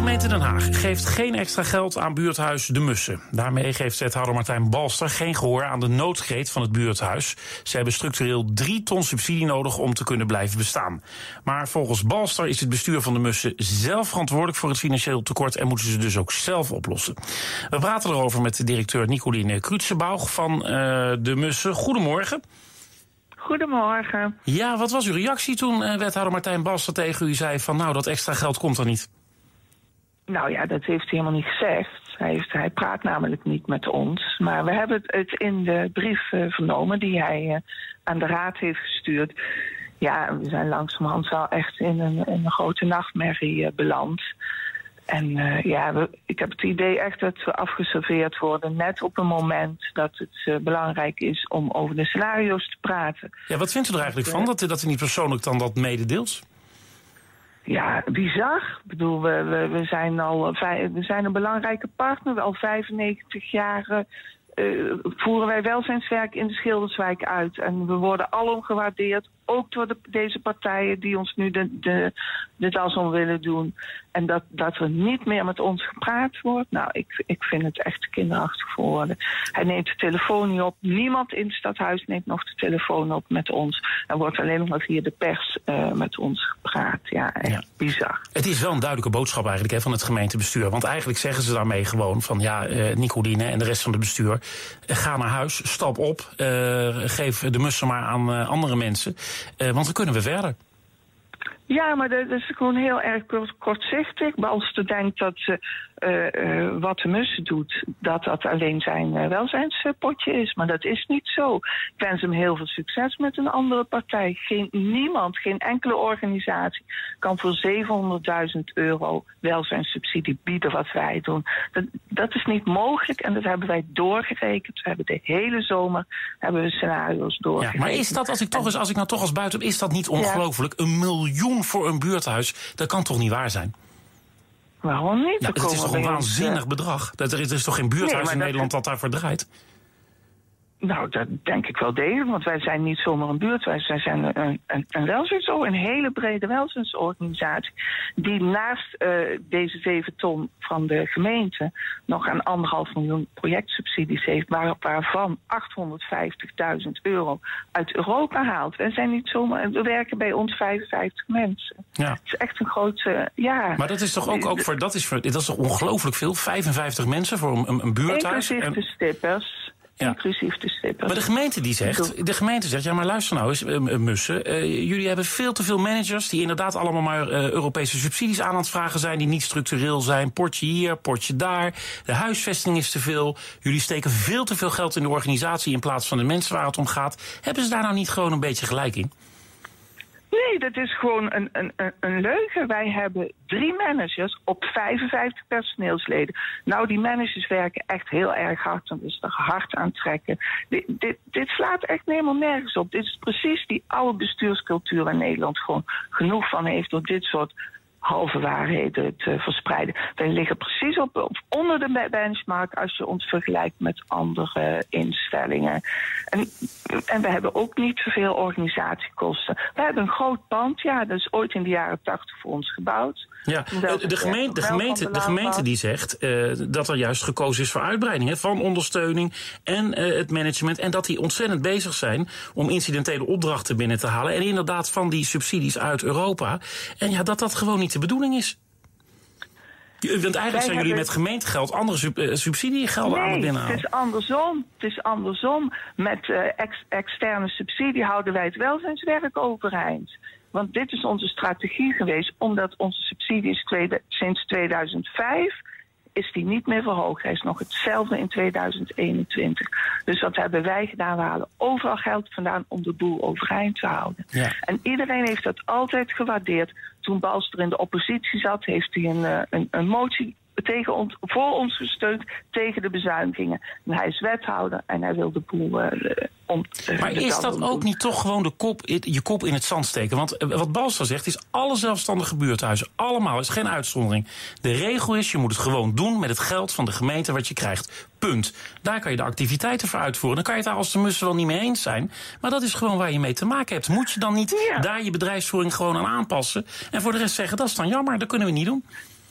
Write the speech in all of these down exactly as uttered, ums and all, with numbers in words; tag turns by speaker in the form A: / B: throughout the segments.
A: gemeente Den Haag geeft geen extra geld aan buurthuis De Mussen. Daarmee geeft wethouder Martijn Balster geen gehoor aan de noodkreet van het buurthuis. Ze hebben structureel drie ton subsidie nodig om te kunnen blijven bestaan. Maar volgens Balster is het bestuur van De Mussen zelf verantwoordelijk voor het financieel tekort en moeten ze dus ook zelf oplossen. We praten erover met directeur Nicoline Krutzenbouch van uh, De Mussen. Goedemorgen.
B: Goedemorgen.
A: Ja, wat was uw reactie toen uh, wethouder Martijn Balster tegen u zei van nou, dat extra geld komt er niet?
B: Nou ja, dat heeft hij helemaal niet gezegd. Hij, heeft, hij praat namelijk niet met ons. Maar we hebben het in de brief uh, vernomen die hij uh, aan de raad heeft gestuurd. Ja, we zijn langzamerhand wel echt in een, in een grote nachtmerrie uh, beland. En uh, ja, we, ik heb het idee echt dat we afgeserveerd worden net op een moment dat het uh, belangrijk is om over de scenario's te praten.
A: Ja, wat vindt u er eigenlijk van dat, dat u niet persoonlijk dan dat mededeelt?
B: Ja, bizar. Ik bedoel, we, we, we, zijn al, we zijn een belangrijke partner. Al vijfennegentig jaar uh, voeren wij welzijnswerk in de Schilderswijk uit. En we worden alom gewaardeerd, ook door de, deze partijen die ons nu de, de, de das om willen doen. En dat, dat er niet meer met ons gepraat wordt. Nou, ik, ik vind het echt kinderachtig voor woorden. Hij neemt de telefoon niet op. Niemand in het stadhuis neemt nog de telefoon op met ons. Er wordt alleen nog maar via de pers uh, met ons gepraat. Ja, echt ja. bizar.
A: Het is wel een duidelijke boodschap eigenlijk hè, van het gemeentebestuur. Want eigenlijk zeggen ze daarmee gewoon van ja, uh, Nicoline en de rest van het bestuur, uh, ga naar huis, stap op, uh, geef De Mussen maar aan uh, andere mensen. Uh, want dan kunnen we verder.
B: Ja, maar dat is gewoon heel erg kortzichtig. Balster denkt dat uh, uh, wat De Mussen doet, dat dat alleen zijn uh, welzijnspotje is. Maar dat is niet zo. Ik wens hem heel veel succes met een andere partij. Geen, niemand, geen enkele organisatie kan voor zevenhonderdduizend euro welzijnssubsidie bieden wat wij doen. Dat, dat is niet mogelijk en dat hebben wij doorgerekend. We hebben de hele zomer hebben we scenario's doorgerekend.
A: Ja, maar is dat, als ik, toch eens, als ik nou toch als buiten is dat niet ongelooflijk? Ja. Een miljoen voor een buurthuis, dat kan toch niet waar zijn?
B: Waarom niet?
A: Nou, het is toch een waanzinnig uh... bedrag? Dat er, er is toch geen buurthuis nee, in dat Nederland dat daarvoor draait?
B: Nou, dat denk ik wel degelijk, want wij zijn niet zomaar een buurthuis. Wij zijn een, een, een welzijnsorganisatie, een hele brede welzijnsorganisatie, die naast uh, deze zeven ton van de gemeente nog een anderhalf miljoen projectsubsidies heeft, waar, waarvan achthonderdvijftigduizend euro uit Europa haalt. Wij zijn niet zomaar, we werken bij ons vijfenvijftig mensen. Ja. Het is echt een grote, ja.
A: Maar dat is toch ook, ook voor, dat is, voor, dat is toch ongelooflijk veel? vijfenvijftig mensen voor een, een buurthuis?
B: Inclusief
A: en...
B: de stippers. Ja. Inclusief de stippers.
A: Maar de gemeente die zegt, de gemeente zegt, ja maar luister nou eens, uh, Mussen, uh, jullie hebben veel te veel managers die inderdaad allemaal maar uh, Europese subsidies aan het vragen zijn, die niet structureel zijn. Potje hier, potje daar. De huisvesting is te veel. Jullie steken veel te veel geld in de organisatie in plaats van de mensen waar het om gaat. Hebben ze daar nou niet gewoon een beetje gelijk in?
B: Nee, dat is gewoon een, een, een leugen. Wij hebben drie managers op vijfenvijftig personeelsleden. Nou, die managers werken echt heel erg hard. Dan is er hard aan trekken. Dit, dit, dit slaat echt helemaal nergens op. Dit is precies die oude bestuurscultuur waar Nederland gewoon genoeg van heeft door dit soort halve waarheden te verspreiden. Wij liggen precies op, op onder de benchmark als je ons vergelijkt met andere instellingen. En, en we hebben ook niet zoveel organisatiekosten. We hebben een groot pand, ja, dat is ooit in de jaren tachtig voor ons gebouwd.
A: Ja, de gemeente, de gemeente, de gemeente die zegt uh, dat er juist gekozen is voor uitbreiding hè, van ondersteuning en uh, het management. En dat die ontzettend bezig zijn om incidentele opdrachten binnen te halen. En inderdaad van die subsidies uit Europa. En ja, dat dat gewoon niet de bedoeling is. Want eigenlijk Wij zijn jullie met gemeentegeld andere sub, uh, subsidiegelden
B: nee,
A: aan het binnenhalen.
B: Het is andersom. Het is andersom. Met uh, ex, externe subsidie houden wij het welzijnswerk overeind. Want dit is onze strategie geweest, omdat onze subsidies tweede, sinds tweeduizend vijf is die niet meer verhoogd. Hij is nog hetzelfde in tweeduizend eenentwintig. Dus wat hebben wij gedaan? We halen overal geld vandaan om de boel overeind te houden. Ja. En iedereen heeft dat altijd gewaardeerd. Toen Balster in de oppositie zat, heeft hij een, een, een motie tegen ons, voor ons gesteund tegen de bezuinigingen. En hij is wethouder en hij wil de boel uh, om. Uh,
A: maar is dat ook niet toch gewoon de kop, je kop in het zand steken? Want uh, wat Balster zegt is alle zelfstandige buurthuizen, allemaal, is geen uitzondering. De regel is, je moet het gewoon doen met het geld van de gemeente wat je krijgt. Punt. Daar kan je de activiteiten voor uitvoeren. Dan kan je het daar als de Mussen wel niet mee eens zijn. Maar dat is gewoon waar je mee te maken hebt. Moet je dan niet ja. daar je bedrijfsvoering gewoon aan aanpassen? En voor de rest zeggen, dat is dan jammer, dat kunnen we niet doen.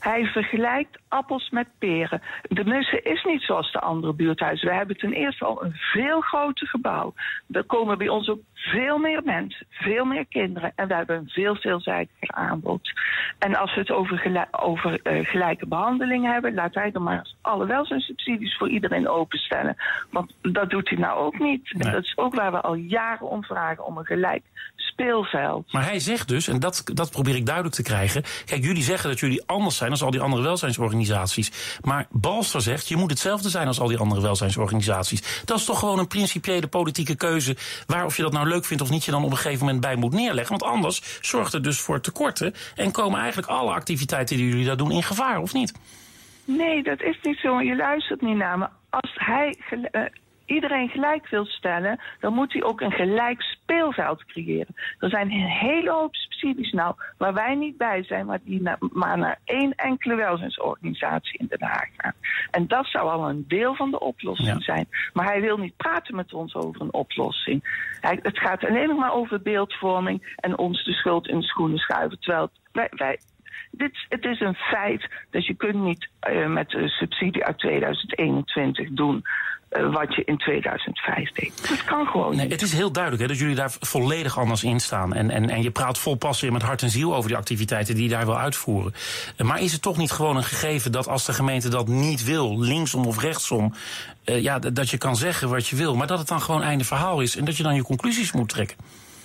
B: Hij vergelijkt appels met peren. De Mussen is niet zoals de andere buurthuizen. We hebben ten eerste al een veel groter gebouw. Er komen bij ons ook veel meer mensen, veel meer kinderen. En we hebben een veel veelzijdiger aanbod. En als we het over, gelijk, over uh, gelijke behandeling hebben, laat hij dan maar alle welzijnssubsidies voor iedereen openstellen. Want dat doet hij nou ook niet. Nee. En dat is ook waar we al jaren om vragen, om een gelijk speelveld.
A: Maar hij zegt dus, en dat, dat probeer ik duidelijk te krijgen. Kijk, jullie zeggen dat jullie anders zijn dan al die andere welzijnsorganisaties. Maar Balster zegt, je moet hetzelfde zijn als al die andere welzijnsorganisaties. Dat is toch gewoon een principiële politieke keuze, waar of je dat nou leuk vindt of niet, je dan op een gegeven moment bij moet neerleggen. Want anders zorgt het dus voor tekorten en komen eigenlijk alle activiteiten die jullie daar doen in gevaar, of niet?
B: Nee, dat is niet zo. Je luistert niet naar me. Als hij uh, iedereen gelijk wil stellen, dan moet hij ook een gelijk speelveld creëren. Er zijn een hele hoop subsidies nou waar wij niet bij zijn, maar die na, maar naar één enkele welzijnsorganisatie in Den Haag gaan. En dat zou al een deel van de oplossing ja. zijn. Maar hij wil niet praten met ons over een oplossing. Hij, het gaat alleen nog maar over beeldvorming en ons de schuld in de schoenen schuiven. Terwijl wij... wij Dit, het is een feit dat je kunt niet uh, met de subsidie uit tweeduizend eenentwintig doen uh, wat je in tweeduizend vijf deed. Dat kan gewoon
A: nee,
B: niet.
A: Het is heel duidelijk hè, dat jullie daar volledig anders in staan. En, en, en je praat vol passie met hart en ziel over die activiteiten die je daar wil uitvoeren. Uh, maar is het toch niet gewoon een gegeven dat als de gemeente dat niet wil, linksom of rechtsom, uh, ja, dat je kan zeggen wat je wil, maar dat het dan gewoon einde verhaal is en dat je dan je conclusies moet trekken?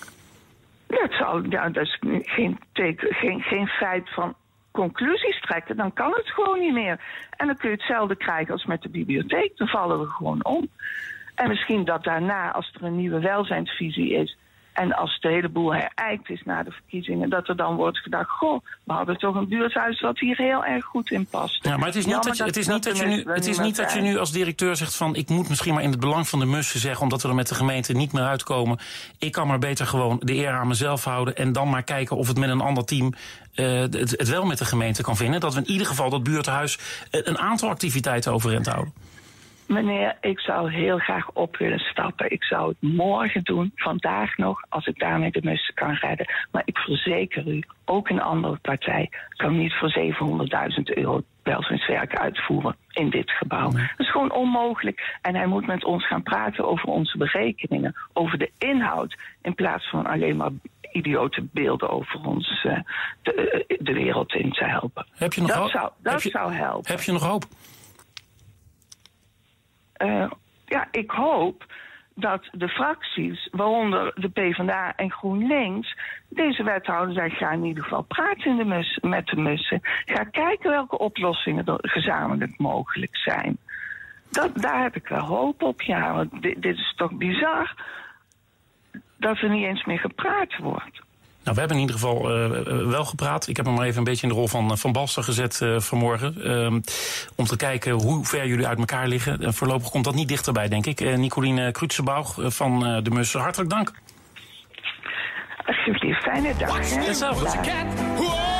B: Dat, zou, ja, dat is geen, teken, geen, geen feit van conclusies trekken. Dan kan het gewoon niet meer. En dan kun je hetzelfde krijgen als met de bibliotheek. Dan vallen we gewoon om. En misschien dat daarna, als er een nieuwe welzijnsvisie is en als de hele boel herijkt is na de verkiezingen, dat er dan wordt gedacht, goh, we hadden toch een buurthuis wat hier heel erg goed in past.
A: Ja, maar het is niet dat je, het is niet dat je nu, het is niet dat je nu als directeur zegt van, ik moet misschien maar in het belang van de Mussen zeggen, omdat we er met de gemeente niet meer uitkomen. Ik kan maar beter gewoon de eer aan mezelf houden en dan maar kijken of het met een ander team uh, het, het wel met de gemeente kan vinden. Dat we in ieder geval dat buurthuis een aantal activiteiten overeind houden.
B: Meneer, ik zou heel graag op willen stappen. Ik zou het morgen doen, vandaag nog, als ik daarmee de Mussen kan redden. Maar ik verzeker u, ook een andere partij kan niet voor zevenhonderdduizend euro welzijnswerk uitvoeren in dit gebouw. Nee. Dat is gewoon onmogelijk. En hij moet met ons gaan praten over onze berekeningen, over de inhoud, in plaats van alleen maar idiote beelden over ons uh, de, de wereld in te helpen.
A: Heb je nog
B: dat
A: hoop?
B: zou, dat
A: heb je,
B: zou helpen.
A: Heb je nog hoop?
B: Uh, ja, ik hoop dat de fracties, waaronder de PvdA en GroenLinks, deze wethouders zeggen, ga in ieder geval praten in de mus, met de Mussen. Ga kijken welke oplossingen er gezamenlijk mogelijk zijn. Dat, daar heb ik wel hoop op, ja. Want dit, dit is toch bizar dat er niet eens meer gepraat wordt.
A: Nou, we hebben in ieder geval uh, wel gepraat. Ik heb hem maar even een beetje in de rol van, van Balster gezet uh, vanmorgen. Uh, om te kijken hoe ver jullie uit elkaar liggen. Uh, voorlopig komt dat niet dichterbij, denk ik. Uh, Nicoline Krutzenbouw uh, van uh, de Mussen, hartelijk dank.
B: Alsjeblieft, fijne dag.
A: Hetzelfde.